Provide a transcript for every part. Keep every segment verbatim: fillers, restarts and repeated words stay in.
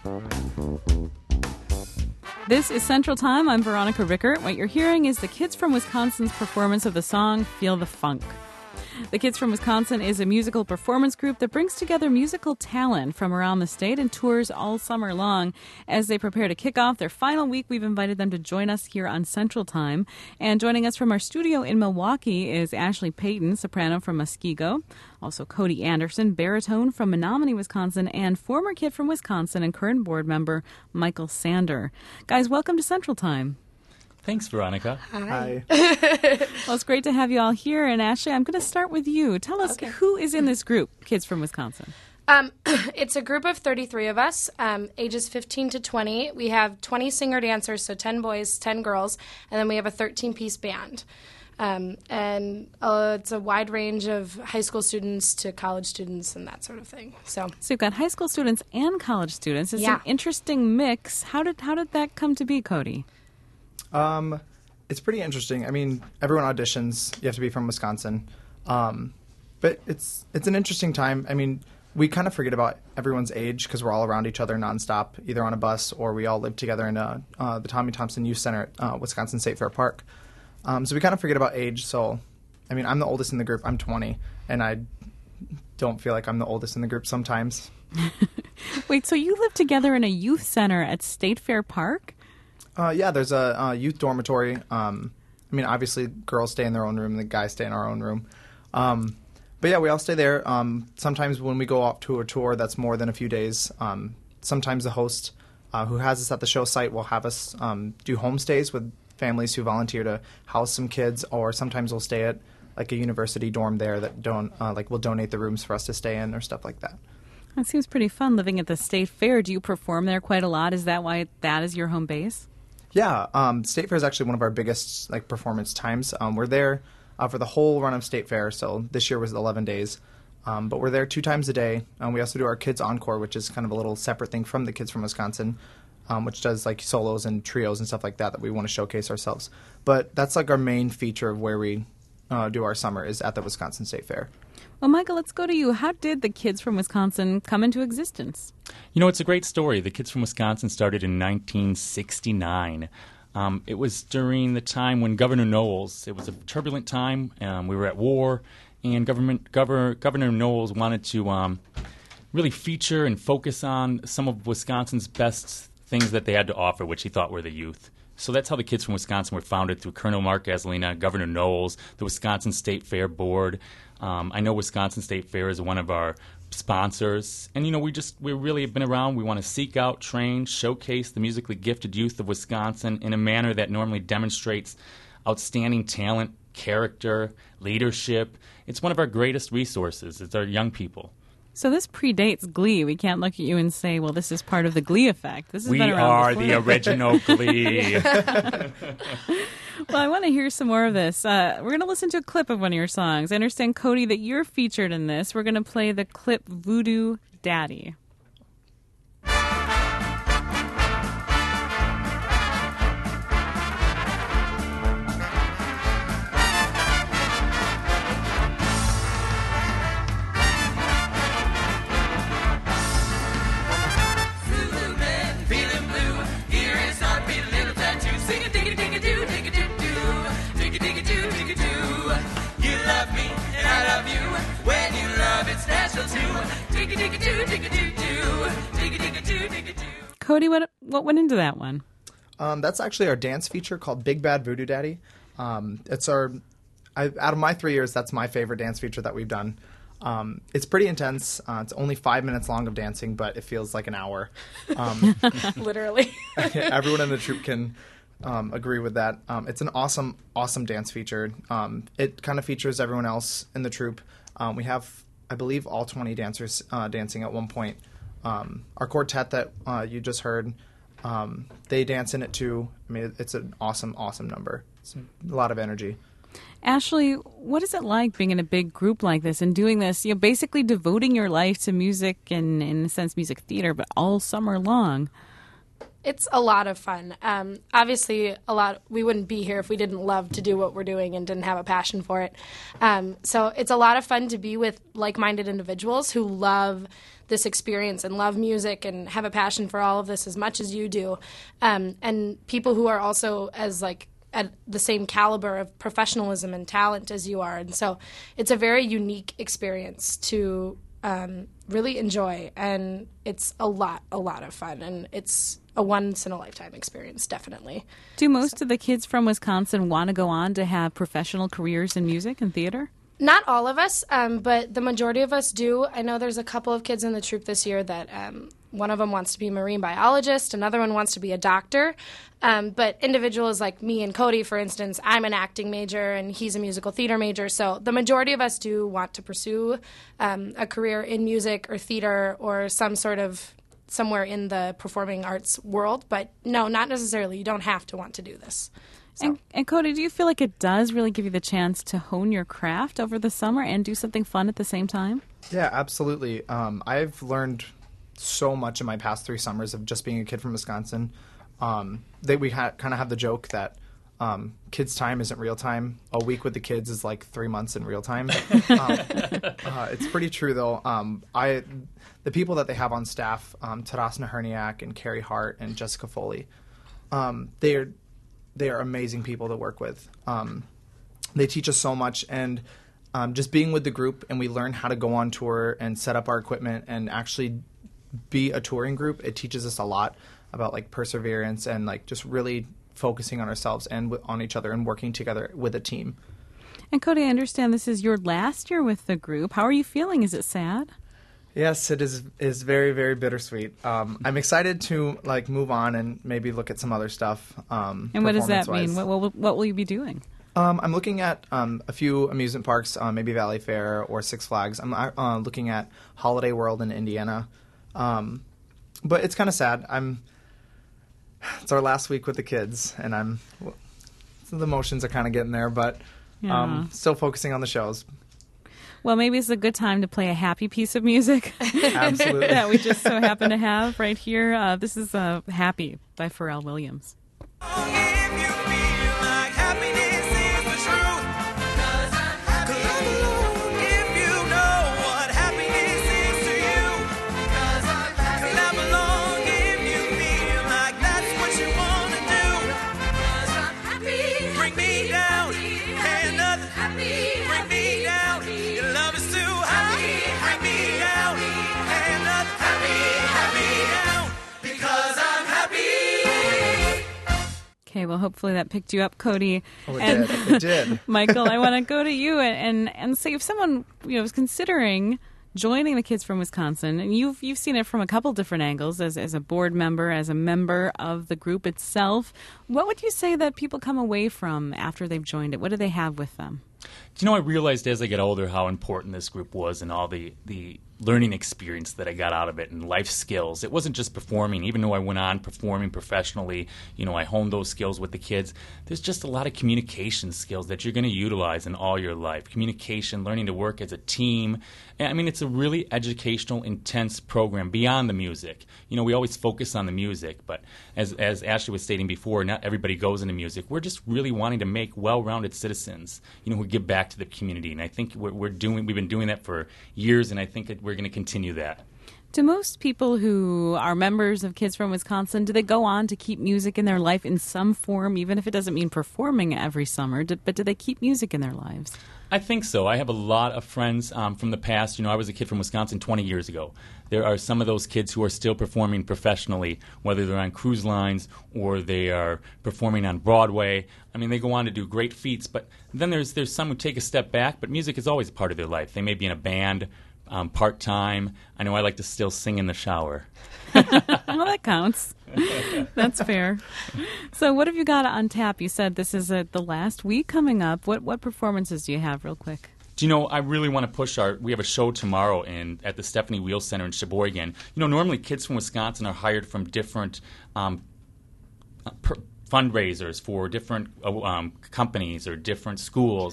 This is Central Time. I'm Veronica Rickert. What you're hearing is the Kids from Wisconsin's performance of the song Feel the Funk. The Kids from Wisconsin is a musical performance group that brings together musical talent from around the state and tours all summer long. As they prepare to kick off their final week, we've invited them to join us here on Central Time. And joining us from our studio in Milwaukee is Ashley Payton, soprano from Muskego, also Cody Anderson, baritone from Menominee, Wisconsin, and former Kid from Wisconsin and current board member Michael Sander. Guys, welcome to Central Time. Thanks, Veronica. Hi. Well, it's great to have you all here. And Ashley, I'm going to start with you. Tell us Okay. who is in this group, Kids from Wisconsin. Um, it's a group of thirty-three of us, um, ages fifteen to twenty. We have twenty singer-dancers, so ten boys, ten girls, and then we have a thirteen-piece band. Um, and uh, it's a wide range of high school students to college students and that sort of thing. So, So you've got high school students and college students. It's Yeah. an interesting mix. How did how did that come to be, Cody? Um, it's pretty interesting. I mean, everyone auditions. You have to be from Wisconsin. Um, but it's it's an interesting time. I mean, we kind of forget about everyone's age because we're all around each other nonstop, either on a bus or we all live together in a, uh, the Tommy Thompson Youth Center at uh, Wisconsin State Fair Park. Um, so we kind of forget about age. So, I mean, I'm the oldest in the group. I'm twenty, and I don't feel like I'm the oldest in the group sometimes. Wait, so you live together in a youth center at State Fair Park? Uh, yeah, there's a, a youth dormitory. Um, I mean, obviously, girls stay in their own room, and the guys stay in our own room. Um, but yeah, we all stay there. Um, sometimes when we go off to a tour that's more than a few days, um, sometimes the host uh, who has us at the show site will have us um, do homestays with families who volunteer to house some kids, or sometimes we'll stay at like a university dorm there that don't uh, like will donate the rooms for us to stay in or stuff like that. That seems pretty fun, living at the State Fair. Do you perform there quite a lot? Is that why that is your home base? Yeah, um, State Fair is actually one of our biggest like performance times. Um, we're there uh, for the whole run of State Fair, so this year was eleven days. Um, but we're there two times a day. Um, we also do our Kids Encore, which is kind of a little separate thing from the Kids from Wisconsin, um, which does like solos and trios and stuff like that that we want to showcase ourselves. But that's like our main feature of where we uh, do our summer is at the Wisconsin State Fair. Well, Michael, let's go to you. How did the Kids from Wisconsin come into existence? You know, it's a great story. The Kids from Wisconsin started in nineteen sixty-nine. Um, it was during the time when Governor Knowles, it was a turbulent time. Um, we were at war, and government, Governor, Governor Knowles wanted to um, really feature and focus on some of Wisconsin's best things that they had to offer, which he thought were the youth. So that's how the Kids from Wisconsin were founded, through Colonel Mark Gasolina, Governor Knowles, the Wisconsin State Fair Board. Um, I know Wisconsin State Fair is one of our sponsors. And, you know, we just, we really have been around. We want to seek out, train, showcase the musically gifted youth of Wisconsin in a manner that normally demonstrates outstanding talent, character, leadership. It's one of our greatest resources. It's our young people. So this predates Glee. We can't look at you and say, well, this is part of the Glee effect. This has We been around are before. the original Glee. Well, I want to hear some more of this. Uh, we're going to listen to a clip of one of your songs. I understand, Cody, that you're featured in this. We're going to play the clip Voodoo Daddy. Cody, what what went into that one? Um, that's actually our dance feature called Big Bad Voodoo Daddy. Um, it's our, I, out of my three years, that's my favorite dance feature that we've done. Um, it's pretty intense. Uh, it's only five minutes long of dancing, but it feels like an hour. Um, literally. everyone in the troupe can um, agree with that. Um, it's an awesome, awesome dance feature. Um, it kind of features everyone else in the troupe. Um, we have, I believe, all twenty dancers uh, dancing at one point. Um, our quartet that uh, you just heard, um, they dance in it too. I mean, it's an awesome, awesome number. It's a lot of energy. Ashley, what is it like being in a big group like this and doing this, you know, basically devoting your life to music and, in a sense, music theater, but all summer long? It's a lot of fun. Um, obviously, a lot. We wouldn't be here if we didn't love to do what we're doing and didn't have a passion for it. Um, so it's a lot of fun to be with like-minded individuals who love this experience and love music and have a passion for all of this as much as you do, um, and people who are also as like at the same caliber of professionalism and talent as you are. And so it's a very unique experience to um, really enjoy, and it's a lot, a lot of fun, and it's a once-in-a-lifetime experience, definitely. Do most of the kids from Wisconsin want to go on to have professional careers in music and theater? Not all of us, um, but the majority of us do. I know there's a couple of kids in the troupe this year that um, one of them wants to be a marine biologist, another one wants to be a doctor. Um, but individuals like me and Cody, for instance, I'm an acting major and he's a musical theater major. So the majority of us do want to pursue um, a career in music or theater or some sort of somewhere in the performing arts world. But no, not necessarily. You don't have to want to do this. So. And, and Cody, do you feel like it does really give you the chance to hone your craft over the summer and do something fun at the same time? Yeah, absolutely. Um, I've learned so much in my past three summers of just being a kid from Wisconsin. Um, they, we ha- kind of have the joke that um, kids' time isn't real time. A week with the kids is like three months in real time. um, uh, it's pretty true, though. Um, I, the people that they have on staff, um, Tarasna Herniak and Carrie Hart and Jessica Foley, um, they are they are amazing people to work with. Um, they teach us so much, and um, just being with the group, and we learn how to go on tour and set up our equipment and actually be a touring group. It teaches us a lot about like perseverance and like just really focusing on ourselves and w- on each other and working together with a team. And Cody, I understand this is your last year with the group. How are you feeling? Is it sad? Yes, it is is very, very bittersweet. Um, I'm excited to like move on and maybe look at some other stuff. Um, and what does that mean? performance-wise. What, what, what will you be doing? Um, I'm looking at um, a few amusement parks, uh, maybe Valley Fair or Six Flags. I'm uh, looking at Holiday World in Indiana. Um, but it's kind of sad. I'm. It's our last week with the kids, and I'm. So the emotions are kind of getting there, but Yeah. um, still focusing on the shows. Well, maybe it's a good time to play a happy piece of music Absolutely. that we just so happen to have right here. Uh, this is uh, Happy by Pharrell Williams. Okay, well, hopefully that picked you up, Cody. Oh, it and did. It did. Michael, I want to go to you and, and, and say if someone you know is considering joining the Kids from Wisconsin, and you've you've seen it from a couple different angles as as a board member, as a member of the group itself, what would you say that people come away from after they've joined it? What do they have with them? You know, I realized as I get older how important this group was and all the, the learning experience that I got out of it and life skills. It wasn't just performing. Even though I went on performing professionally, you know, I honed those skills with the kids. There's just a lot of communication skills that you're going to utilize in all your life. Communication, learning to work as a team. And, I mean, it's a really educational, intense program beyond the music. You know, we always focus on the music, but as, as Ashley was stating before, not everybody goes into music. We're just really wanting to make well-rounded citizens, you know, who give back to the community. And I think we're, we're doing, we've been doing that for years, and I think that we're going to continue that. Do most people who are members of Kids from Wisconsin, do they go on to keep music in their life in some form, even if it doesn't mean performing every summer, do, but do they keep music in their lives? I think so. I have a lot of friends um, from the past. You know, I was a kid from Wisconsin twenty years ago. There are some of those kids who are still performing professionally, whether they're on cruise lines or they are performing on Broadway. I mean, they go on to do great feats, but then there's there's some who take a step back, but music is always part of their life. They may be in a band, um, part-time. I know I like to still sing in the shower. Well, that counts. That's fair. So what have you got on tap? You said this is a, the last week coming up. What what performances do you have real quick? Do you know, I really want to push our, we have a show tomorrow in at the Stephanie Wheel Center in Sheboygan. You know, normally kids from Wisconsin are hired from different um, per, fundraisers for different uh, um, companies or different schools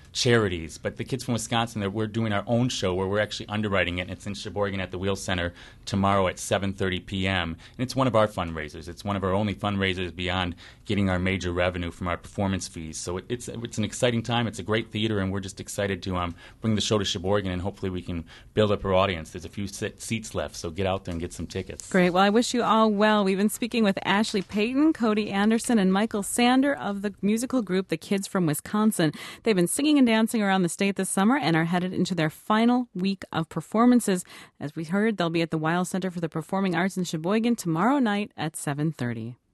charities. But the Kids from Wisconsin, they're- we're doing our own show where we're actually underwriting it, and it's in Sheboygan at the Wheel Center tomorrow at seven thirty p.m. And it's one of our fundraisers. It's one of our only fundraisers beyond getting our major revenue from our performance fees. So it, it's it's an exciting time. It's a great theater, and we're just excited to um, bring the show to Sheboygan, and hopefully we can build up our audience. There's a few sit- seats left, so get out there and get some tickets. Great. Well, I wish you all well. We've been speaking with Ashley Payton, Cody Anderson, and Michael Sander of the musical group The Kids from Wisconsin. They've been singing and dancing around the state this summer and are headed into their final week of performances. As we heard, they'll be at the Weill Center for the Performing Arts in Sheboygan tomorrow night at seven thirty.